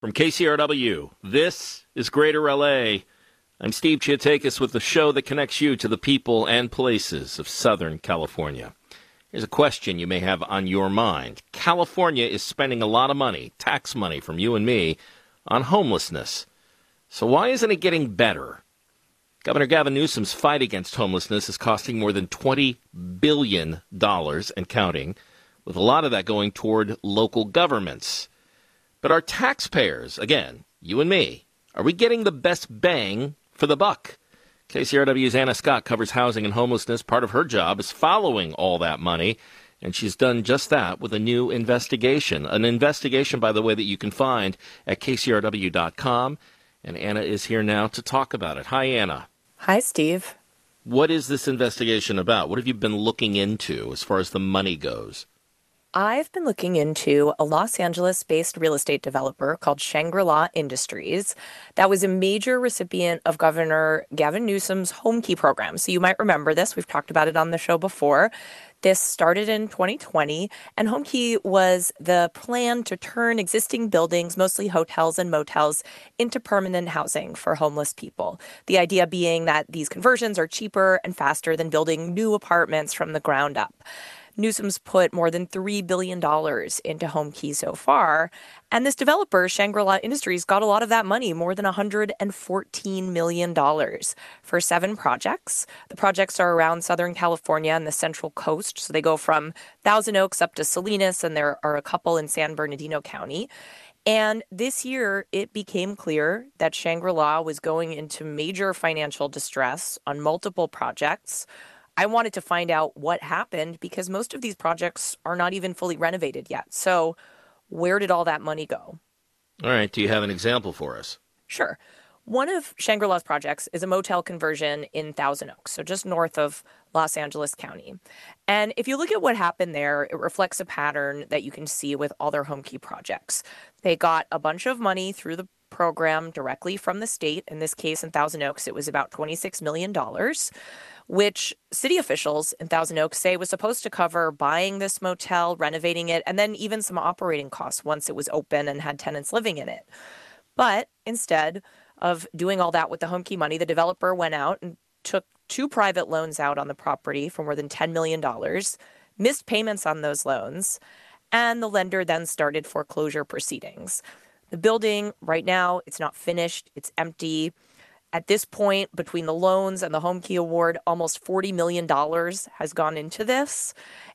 From KCRW, this is Greater LA. I'm Steve Chiatakis with the show that connects you to the people and places of Southern California. Here's a question you may have on your mind. California is spending a lot of money, tax money from you and me, on homelessness. So why isn't it getting better? Governor Gavin Newsom's fight against homelessness is costing more than $20 billion and counting, with a lot of that going toward local governments. But our taxpayers, again, you and me, are we getting the best bang for the buck? KCRW's Anna Scott covers housing and homelessness. Part of her job is following all that money, and she's done just that with a new investigation. An investigation, by the way, that you can find at kcrw.com. And Anna is here now to talk about it. Hi, Anna. Hi, Steve. What is this investigation about? What have you been looking into as far as the money goes? I've been looking into a Los Angeles-based real estate developer called Shangri-La Industries that was a major recipient of Governor Gavin Newsom's HomeKey program. So you might remember this. We've talked about it on the show before. This started in 2020, and HomeKey was the plan to turn existing buildings, mostly hotels and motels, into permanent housing for homeless people. The idea being that these conversions are cheaper and faster than building new apartments from the ground up. Newsom's put more than $3 billion into HomeKey so far. And this developer, Shangri-La Industries, got a lot of that money, more than $114 million for 7 projects. The projects are around Southern California and the Central Coast. So they go from Thousand Oaks up to Salinas, and there are a couple in San Bernardino County. And this year, it became clear that Shangri-La was going into major financial distress on multiple projects. I wanted to find out what happened because most of these projects are not even fully renovated yet. So where did all that money go? All right. Do you have an example for us? Sure. One of Shangri-La's projects is a motel conversion in Thousand Oaks, so just north of Los Angeles County. And if you look at what happened there, it reflects a pattern that you can see with all their HomeKey projects. They got a bunch of money through the program directly from the state. In this case, in Thousand Oaks, it was about $26 million. Which city officials in Thousand Oaks say was supposed to cover buying this motel, renovating it, and then even some operating costs once it was open and had tenants living in it. But instead of doing all that with the HomeKey money, the developer went out and took 2 private loans out on the property for more than $10 million, missed payments on those loans, and the lender then started foreclosure proceedings. The building right now, it's not finished, it's empty. At this point, between the loans and the HomeKey award, almost $40 million has gone into this.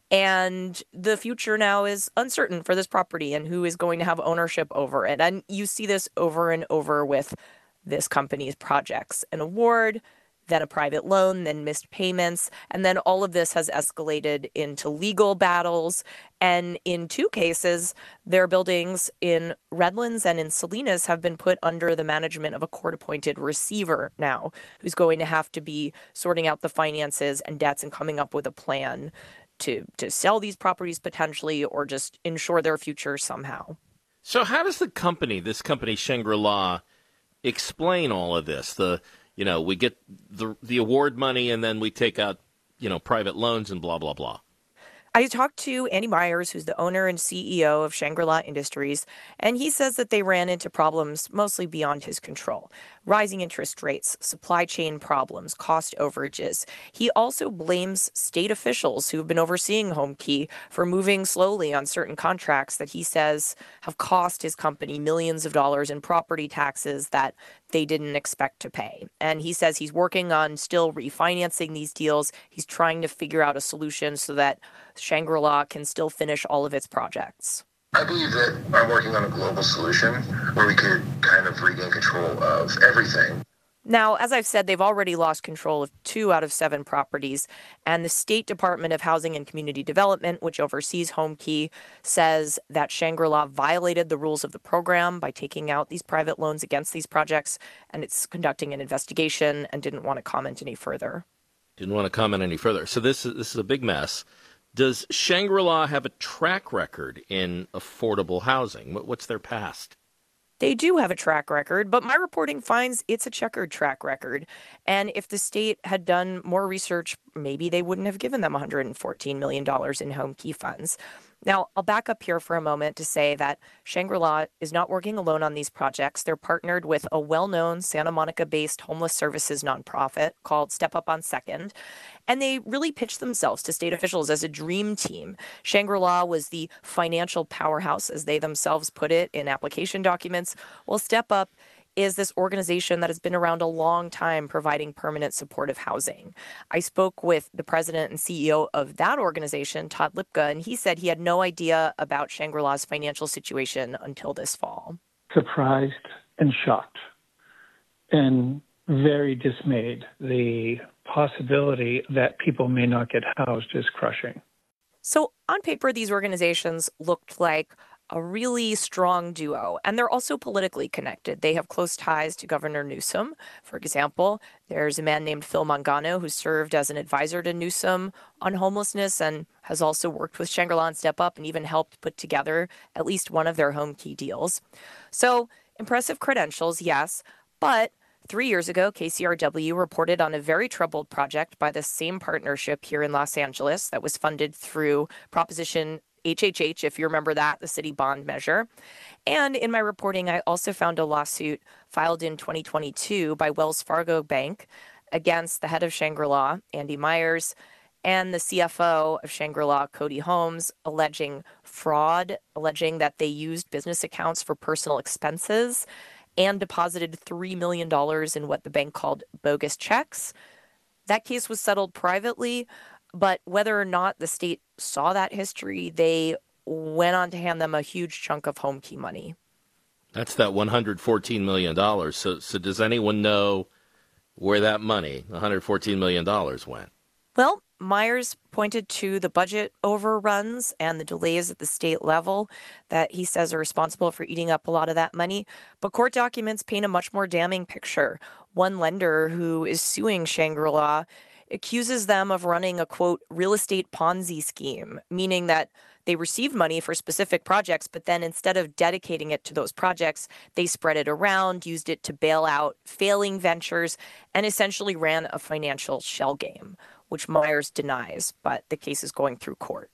And the future now is uncertain for this property and who is going to have ownership over it. And you see this over and over with this company's projects. An award, then a private loan, then missed payments. And then all of this has escalated into legal battles. And in 2 cases, their buildings in Redlands and in Salinas have been put under the management of a court-appointed receiver now, who's going to have to be sorting out the finances and debts and coming up with a plan to sell these properties potentially or just ensure their future somehow. So how does this company Shangri-La, explain all of this? We get the award money and then we take out, private loans and blah, blah, blah. I talked to Andy Myers, who's the owner and CEO of Shangri-La Industries, and he says that they ran into problems mostly beyond his control. Rising interest rates, supply chain problems, cost overages. He also blames state officials who have been overseeing HomeKey for moving slowly on certain contracts that he says have cost his company millions of dollars in property taxes that they didn't expect to pay. And he says he's working on still refinancing these deals. He's trying to figure out a solution so that Shangri-La can still finish all of its projects. I believe that I'm working on a global solution where we could kind of regain control of everything. Now, as I've said, they've already lost control of 2 out of 7 properties, and the State Department of Housing and Community Development, which oversees HomeKey, says that Shangri-La violated the rules of the program by taking out these private loans against these projects, and it's conducting an investigation and didn't want to comment any further. So this is a big mess. Does Shangri-La have a track record in affordable housing? What's their past? They do have a track record, but my reporting finds it's a checkered track record. And if the state had done more research, maybe they wouldn't have given them $114 million in HomeKey funds. Now, I'll back up here for a moment to say that Shangri-La is not working alone on these projects. They're partnered with a well-known Santa Monica-based homeless services nonprofit called Step Up on Second, and they really pitched themselves to state officials as a dream team. Shangri-La was the financial powerhouse, as they themselves put it in application documents. Well, Step Up is this organization that has been around a long time providing permanent supportive housing. I spoke with the president and CEO of that organization, Todd Lipka, and he said he had no idea about Shangri-La's financial situation until this fall. Surprised and shocked and very dismayed. The possibility that people may not get housed is crushing. So on paper, these organizations looked like a really strong duo, and they're also politically connected. They have close ties to Governor Newsom. For example, there's a man named Phil Mangano who served as an advisor to Newsom on homelessness and has also worked with Shangri-La and Step Up and even helped put together at least one of their home key deals. So impressive credentials, yes, but 3 years ago, KCRW reported on a very troubled project by the same partnership here in Los Angeles that was funded through Proposition HHH, if you remember that, the city bond measure. And in my reporting, I also found a lawsuit filed in 2022 by Wells Fargo Bank against the head of Shangri-La, Andy Myers, and the CFO of Shangri-La, Cody Holmes, alleging fraud, alleging that they used business accounts for personal expenses and deposited $3 million in what the bank called bogus checks. That case was settled privately, but whether or not the state saw that history, they went on to hand them a huge chunk of home key money. That's that $114 million. So does anyone know where that money, $114 million, went? Well, Myers pointed to the budget overruns and the delays at the state level that he says are responsible for eating up a lot of that money. But court documents paint a much more damning picture. One lender who is suing Shangri-La accuses them of running a, quote, real estate Ponzi scheme, meaning that they received money for specific projects, but then instead of dedicating it to those projects, they spread it around, used it to bail out failing ventures, and essentially ran a financial shell game, which Myers denies, but the case is going through court.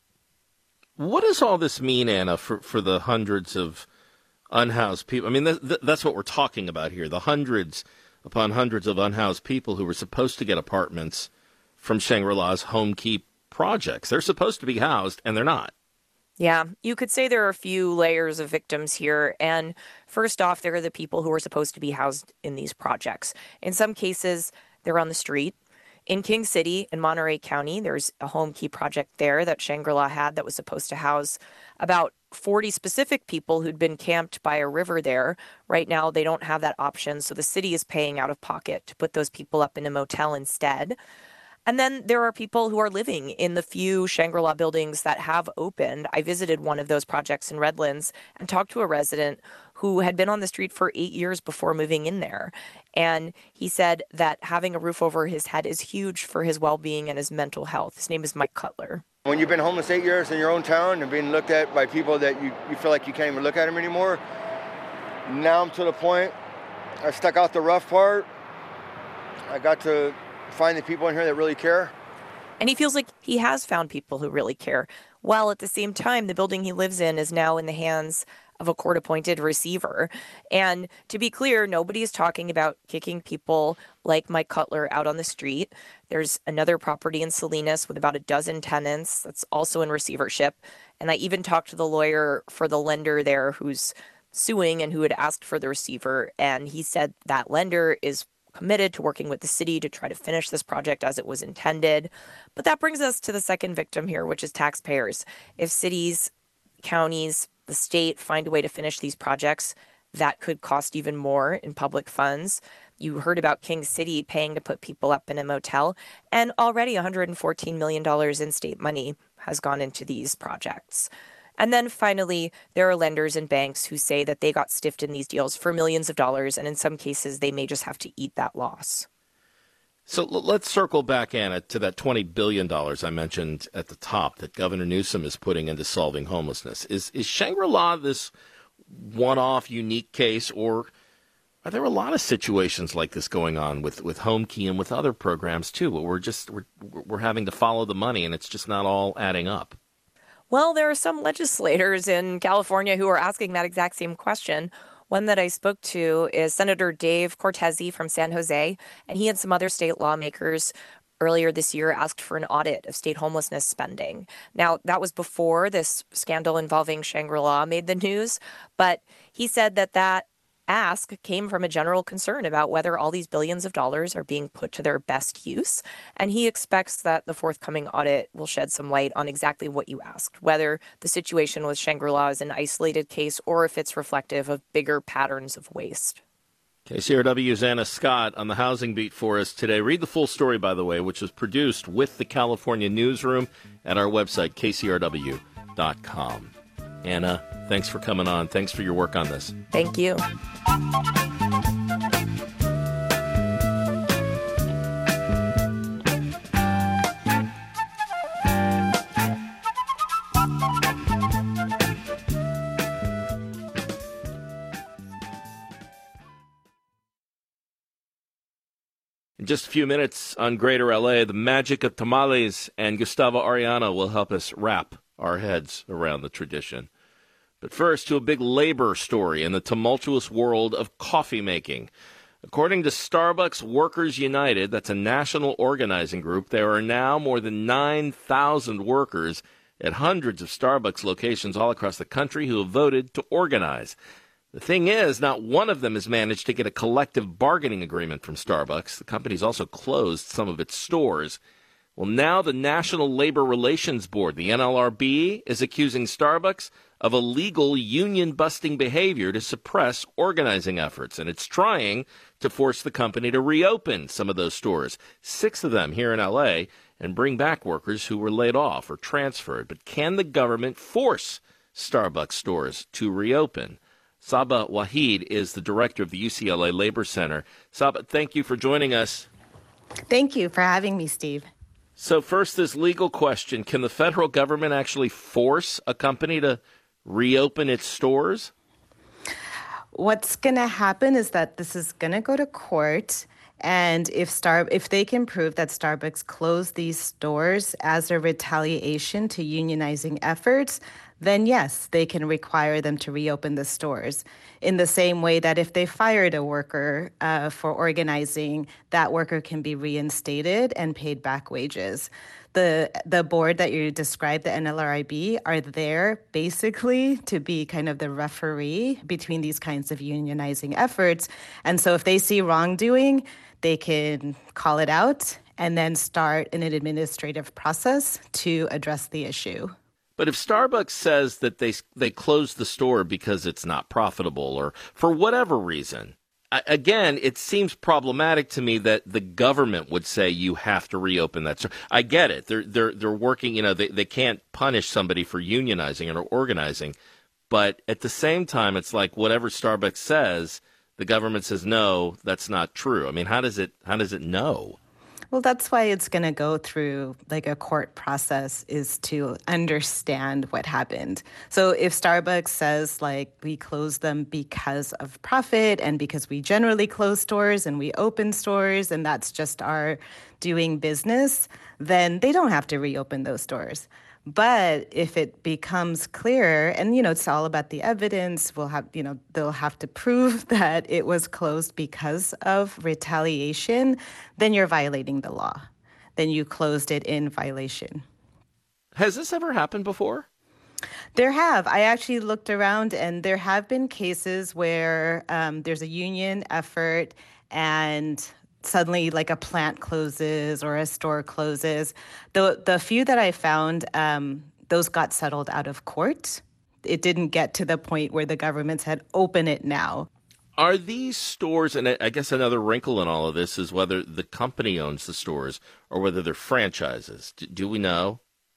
What does all this mean, Anna, for the hundreds of unhoused people? I mean, that's what we're talking about here, the hundreds upon hundreds of unhoused people who were supposed to get apartments from Shangri-La's home key projects. They're supposed to be housed, and they're not. Yeah, you could say there are a few layers of victims here. And first off, there are the people who are supposed to be housed in these projects. In some cases, they're on the street. In King City, in Monterey County, there's a home key project there that Shangri-La had that was supposed to house about 40 specific people who'd been camped by a river there. Right now, they don't have that option, so the city is paying out of pocket to put those people up in a motel instead. And then there are people who are living in the few Shangri-La buildings that have opened. I visited one of those projects in Redlands and talked to a resident who had been on the street for 8 years before moving in there. And he said that having a roof over his head is huge for his well-being and his mental health. His name is Mike Cutler. When you've been homeless 8 years in your own town and being looked at by people that you feel like you can't even look at them anymore, now I'm to the point, I stuck out the rough part. I got to find the people in here that really care. And he feels like he has found people who really care, while at the same time, the building he lives in is now in the hands of a court-appointed receiver. And to be clear, nobody is talking about kicking people like Mike Cutler out on the street. There's another property in Salinas with about a dozen tenants that's also in receivership. And I even talked to the lawyer for the lender there who's suing and who had asked for the receiver. And he said that lender is committed to working with the city to try to finish this project as it was intended. But that brings us to the second victim here, which is taxpayers. If cities, counties, the state find a way to finish these projects, that could cost even more in public funds. You heard about King City paying to put people up in a motel, and already $114 million in state money has gone into these projects. And then finally, there are lenders and banks who say that they got stiffed in these deals for millions of dollars, and in some cases, they may just have to eat that loss. So let's circle back, Anna, to that $20 billion I mentioned at the top that Governor Newsom is putting into solving homelessness. Is Shangri-La this one-off, unique case, or are there a lot of situations like this going on with Home Key and with other programs, too, where we're having to follow the money and it's just not all adding up? Well, there are some legislators in California who are asking that exact same question. One that I spoke to is Senator Dave Cortese from San Jose, and he and some other state lawmakers earlier this year asked for an audit of state homelessness spending. Now, that was before this scandal involving Shangri-La made the news, but he said that ask came from a general concern about whether all these billions of dollars are being put to their best use. And he expects that the forthcoming audit will shed some light on exactly what you asked, whether the situation with Shangri-La is an isolated case or if it's reflective of bigger patterns of waste. KCRW's Anna Scott on the housing beat for us today. Read the full story, by the way, which was produced with the California Newsroom at our website, kcrw.com. Anna, thanks for coming on. Thanks for your work on this. Thank you. In just a few minutes on Greater LA, the magic of tamales, and Gustavo Arellano will help us wrap our heads around the tradition. But first, to a big labor story in the tumultuous world of coffee making. According to Starbucks Workers United, that's a national organizing group, there are now more than 9,000 workers at hundreds of Starbucks locations all across the country who have voted to organize. The thing is, not one of them has managed to get a collective bargaining agreement from Starbucks. The company's also closed some of its stores. Well, now the National Labor Relations Board, the NLRB, is accusing Starbucks of illegal union-busting behavior to suppress organizing efforts, and it's trying to force the company to reopen some of those stores, 6 of them here in L.A., and bring back workers who were laid off or transferred. But can the government force Starbucks stores to reopen? Saba Wahid is the director of the UCLA Labor Center. Saba, thank you for joining us. Thank you for having me, Steve. So first, this legal question. Can the federal government actually force a company to reopen its stores? What's going to happen is that this is going to go to court. And if they can prove that Starbucks closed these stores as a retaliation to unionizing efforts, then yes, they can require them to reopen the stores. In the same way that if they fired a worker for organizing, that worker can be reinstated and paid back wages. The board that you described, the NLRB, are there basically to be kind of the referee between these kinds of unionizing efforts. And so if they see wrongdoing, they can call it out and then start an administrative process to address the issue. But if Starbucks says that they closed the store because it's not profitable or for whatever reason, again, it seems problematic to me that the government would say you have to reopen that store. I get it. They're working, they can't punish somebody for unionizing or organizing. But at the same time, it's like whatever Starbucks says, the government says, no, that's not true. I mean, how does it know? Well, that's why it's going to go through like a court process, is to understand what happened. So if Starbucks says like we closed them because of profit and because we generally close stores and we open stores and that's just our doing business, then they don't have to reopen those stores. But if it becomes clear, and, it's all about the evidence, they'll have to prove that it was closed because of retaliation, then you're violating the law. Then you closed it in violation. Has this ever happened before? There have. I actually looked around, and there have been cases where there's a union effort and suddenly like a plant closes or a store closes. The few that I found, those got settled out of court. It didn't get to the point where the government said, open it now. Are these stores, and I guess another wrinkle in all of this is whether the company owns the stores or whether they're franchises. Do we know?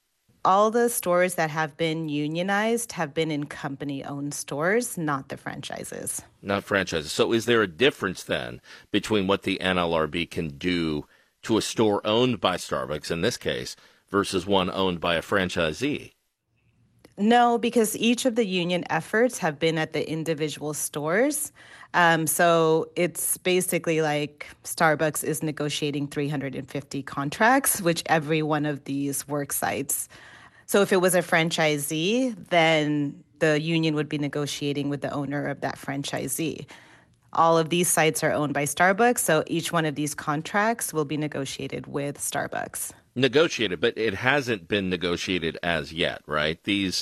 All the stores that have been unionized have been in company-owned stores, not the franchises. Not franchises. So is there a difference then between what the NLRB can do to a store owned by Starbucks, in this case, versus one owned by a franchisee? No, because each of the union efforts have been at the individual stores. So it's basically like Starbucks is negotiating 350 contracts, which every one of these work sites. So if it was a franchisee, then the union would be negotiating with the owner of that franchisee. All of these sites are owned by Starbucks, so each one of these contracts will be negotiated with Starbucks. Negotiated, but it hasn't been negotiated as yet, right?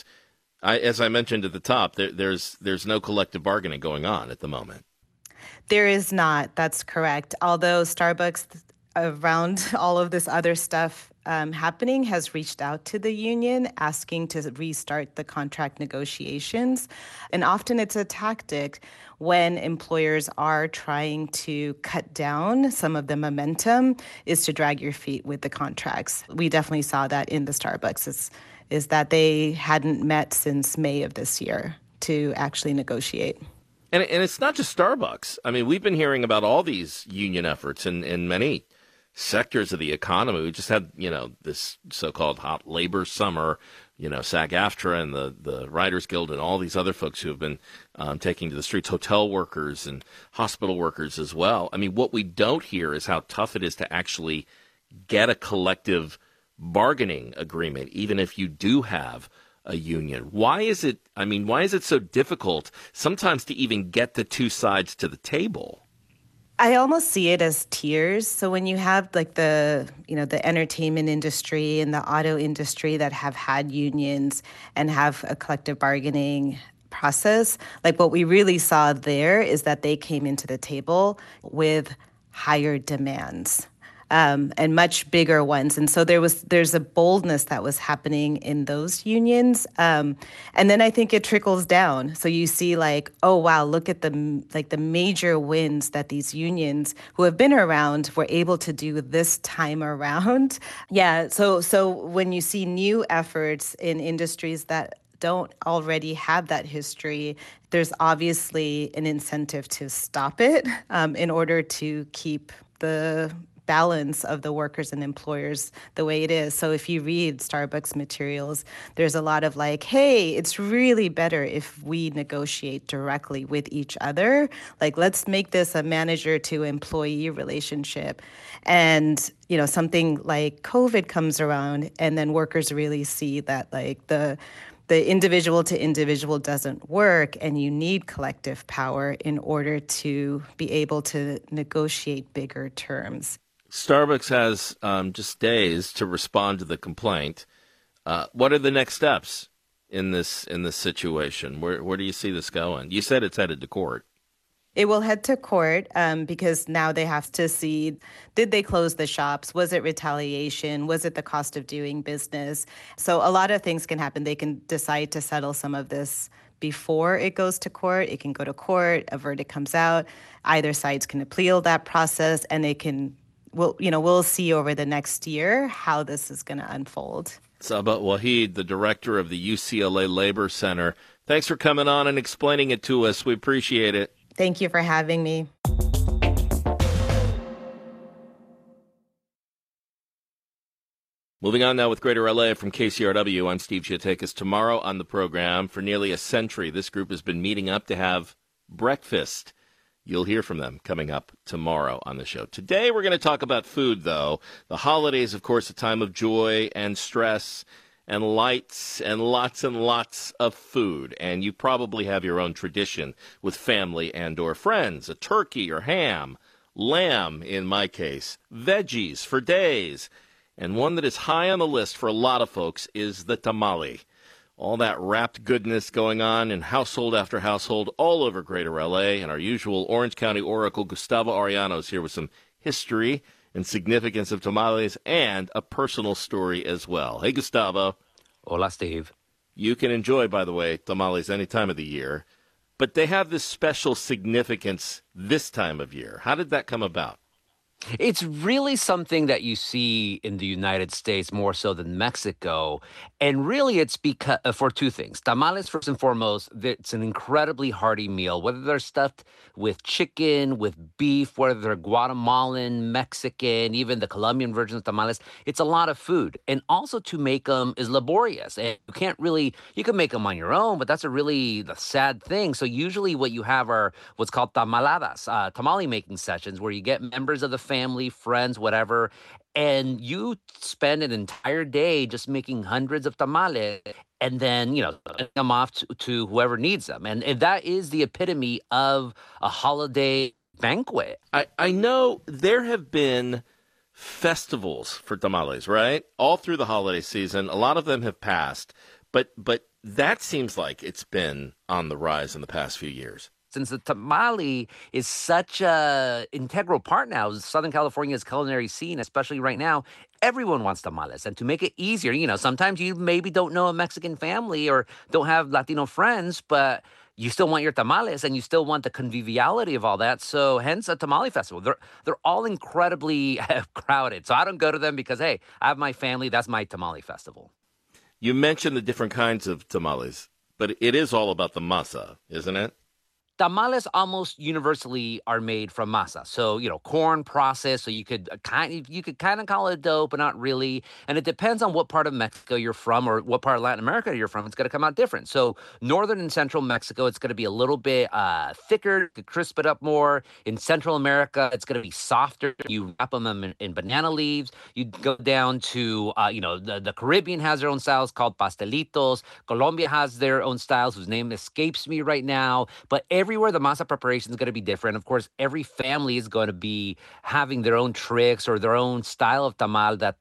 As I mentioned at the top, there's no collective bargaining going on at the moment. There is not. That's correct. Although Starbucks, around all of this other stuff happening, has reached out to the union asking to restart the contract negotiations. And often it's a tactic when employers are trying to cut down some of the momentum is to drag your feet with the contracts. We definitely saw that in the Starbucks is that they hadn't met since May of this year to actually negotiate. And it's not just Starbucks. I mean, we've been hearing about all these union efforts in many sectors of the economy. We just had, this so-called hot labor summer, SAG-AFTRA and the Writers Guild and all these other folks who have been taking to the streets, hotel workers and hospital workers as well. I mean, what we don't hear is how tough it is to actually get a collective bargaining agreement, even if you do have a union. Why is it so difficult sometimes to even get the two sides to the table? I almost see it as tiers. So when you have like the entertainment industry and the auto industry that have had unions and have a collective bargaining process, like what we really saw there is that they came into the table with higher demands. And much bigger ones. And so there's a boldness that was happening in those unions. And then I think it trickles down. So you see like, oh, wow, look at the major wins that these unions who have been around were able to do this time around. Yeah. So when you see new efforts in industries that don't already have that history, there's obviously an incentive to stop it in order to keep the balance of the workers and employers the way it is. So if you read Starbucks materials, there's a lot of like, hey, it's really better if we negotiate directly with each other. Like, let's make this a manager to employee relationship. And, something like COVID comes around and then workers really see that like the individual to individual doesn't work, and you need collective power in order to be able to negotiate bigger terms. Starbucks has just days to respond to the complaint. What are the next steps in this situation? Where do you see this going? You said it's headed to court. It will head to court because now they have to see, did they close the shops? Was it retaliation? Was it the cost of doing business? So a lot of things can happen. They can decide to settle some of this before it goes to court. It can go to court, a verdict comes out. Either sides can appeal that process, and we'll see over the next year how this is going to unfold. Saba Waheed, the director of the UCLA Labor Center. Thanks for coming on and explaining it to us. We appreciate it. Thank you for having me. Moving on now with Greater LA from KCRW, I'm Steve Chiatakis. Tomorrow on the program, for nearly a century, this group has been meeting up to have breakfast. You'll hear from them coming up tomorrow on the show. Today we're going to talk about food, though. The holidays, of course, a time of joy and stress and lights and lots of food. And you probably have your own tradition with family and or friends, a turkey or ham, lamb in my case, veggies for days. And one that is high on the list for a lot of folks is the tamale. All that wrapped goodness going on in household after household all over Greater LA. And our usual Orange County Oracle, Gustavo Arellano, is here with some history and significance of tamales and a personal story as well. Hey, Gustavo. Hola, Steve. You can enjoy, by the way, tamales any time of the year, but they have this special significance this time of year. How did that come about? It's really something that you see in the United States more so than Mexico. And really it's because for two things. Tamales, first and foremost, it's an incredibly hearty meal, whether they're stuffed with chicken, with beef, whether they're Guatemalan, Mexican, even the Colombian version of tamales. It's a lot of food. And also to make them is laborious. And you can make them on your own, but that's the sad thing. So usually what you have are what's called tamaladas, tamale making sessions, where you get members of the family family, friends, whatever, and you spend an entire day just making hundreds of tamales and then, sending them off to whoever needs them. And that is the epitome of a holiday banquet. I know there have been festivals for tamales, right? All through the holiday season. A lot of them have passed, but that seems like it's been on the rise in the past few years. Since the tamale is such a integral part now of Southern California's culinary scene, especially right now, everyone wants tamales. And to make it easier, sometimes you maybe don't know a Mexican family or don't have Latino friends, but you still want your tamales and you still want the conviviality of all that. So hence a tamale festival. They're all incredibly crowded. So I don't go to them because, hey, I have my family. That's my tamale festival. You mentioned the different kinds of tamales, but it is all about the masa, isn't it? Tamales almost universally are made from masa. So, corn processed. So you could kind of call it dough, but not really. And it depends on what part of Mexico you're from or what part of Latin America you're from. It's going to come out different. So northern and central Mexico, it's going to be a little bit thicker, to crisp it up more. In Central America, it's going to be softer. You wrap them in banana leaves. You go down to, the Caribbean has their own styles called pastelitos. Colombia has their own styles whose name escapes me right now. But everywhere the masa preparation is going to be different. Of course, every family is going to be having their own tricks or their own style of tamal that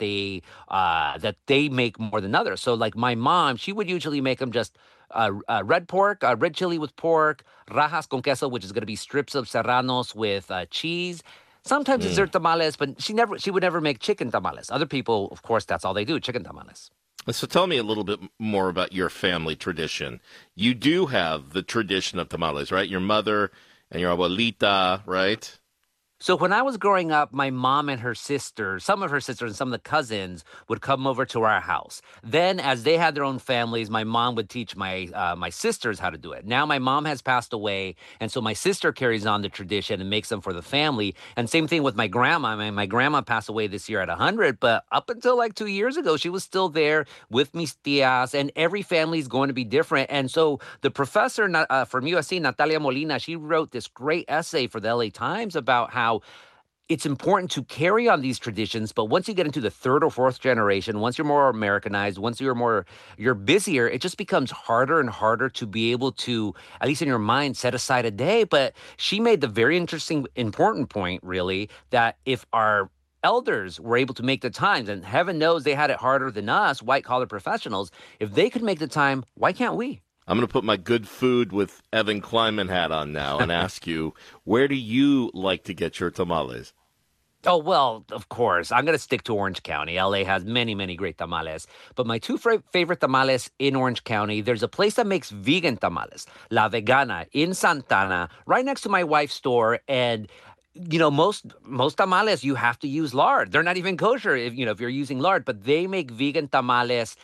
they make more than others. So like my mom, she would usually make them just red pork, red chili with pork, rajas con queso, which is going to be strips of serranos with cheese. Sometimes dessert tamales, but she would never make chicken tamales. Other people, of course, that's all they do, chicken tamales. So tell me a little bit more about your family tradition. You do have the tradition of tamales, right? Your mother and your abuelita, right? So when I was growing up, my mom and her sister, some of her sisters and some of the cousins would come over to our house. Then as they had their own families, my mom would teach my sisters how to do it. Now my mom has passed away, and so my sister carries on the tradition and makes them for the family. And same thing with my grandma. I mean, my grandma passed away this year at 100, but up until like 2 years ago, she was still there with mis tias, and every family is going to be different. And so the professor from USC, Natalia Molina, she wrote this great essay for the LA Times about how it's important to carry on these traditions, but once you get into the third or fourth generation, once you're more Americanized, once you're busier, it just becomes harder and harder to be able to, at least in your mind, set aside a day. But she made the very interesting, important point, really, that if our elders were able to make the times, and heaven knows they had it harder than us, white-collar professionals, if they could make the time, why can't we? I'm going to put my good food with Evan Kleiman hat on now and ask you, where do you like to get your tamales? Oh, well, of course. I'm going to stick to Orange County. LA has many, many great tamales. But my two favorite tamales in Orange County, there's a place that makes vegan tamales, La Vegana, in Santana, right next to my wife's store. And most tamales, you have to use lard. They're not even kosher if you're using lard, but they make vegan tamales,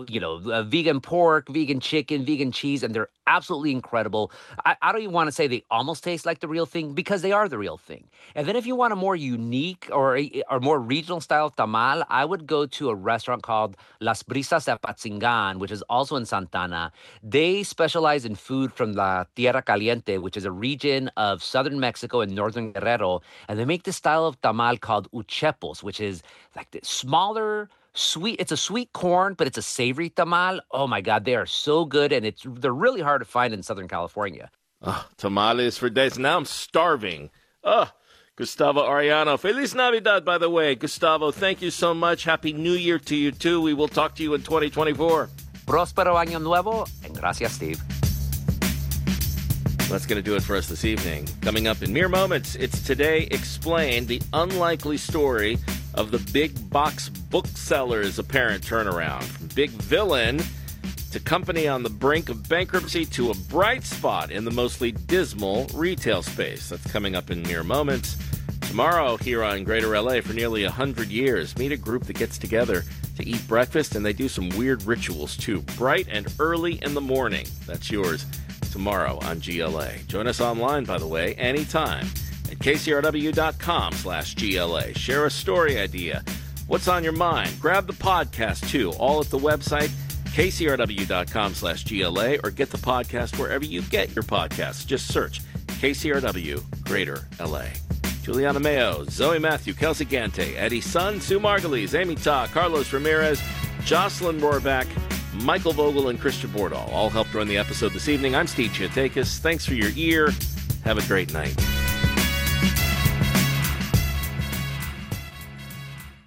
vegan pork, vegan chicken, vegan cheese, and they're absolutely incredible. I don't even want to say they almost taste like the real thing because they are the real thing. And then if you want a more unique or more regional style tamal, I would go to a restaurant called Las Brisas de Apatzingan, which is also in Santana. They specialize in food from La Tierra Caliente, which is a region of southern Mexico and northern Guerrero. And they make this style of tamal called uchepos, which is like the smaller, sweet. It's a sweet corn, but it's a savory tamal. Oh my God, they are so good, and they're really hard to find in Southern California. Tamales for days. Now I'm starving. Gustavo Arellano. Feliz Navidad, by the way. Gustavo, thank you so much. Happy New Year to you, too. We will talk to you in 2024. Prospero Año Nuevo, and gracias, Steve. That's going to do it for us this evening. Coming up in mere moments, it's Today Explained, the unlikely story of the big box bookseller's apparent turnaround. From big villain to company on the brink of bankruptcy to a bright spot in the mostly dismal retail space. That's coming up in mere moments. Tomorrow here on Greater LA, for nearly 100 years, meet a group that gets together to eat breakfast, and they do some weird rituals too, bright and early in the morning. That's yours tomorrow on GLA. Join us online, by the way, anytime at kcrw.com/GLA. Share a story idea. What's on your mind? Grab the podcast, too, all at the website, kcrw.com/GLA, or get the podcast wherever you get your podcasts. Just search KCRW Greater LA. Juliana Mayo, Zoe Matthew, Kelsey Gante, Eddie Sun, Sue Margulies, Amy Ta, Carlos Ramirez, Jocelyn Rohrback, Michael Vogel, and Christian Bordahl all helped run the episode this evening. I'm Steve Chiatakis. Thanks for your ear. Have a great night.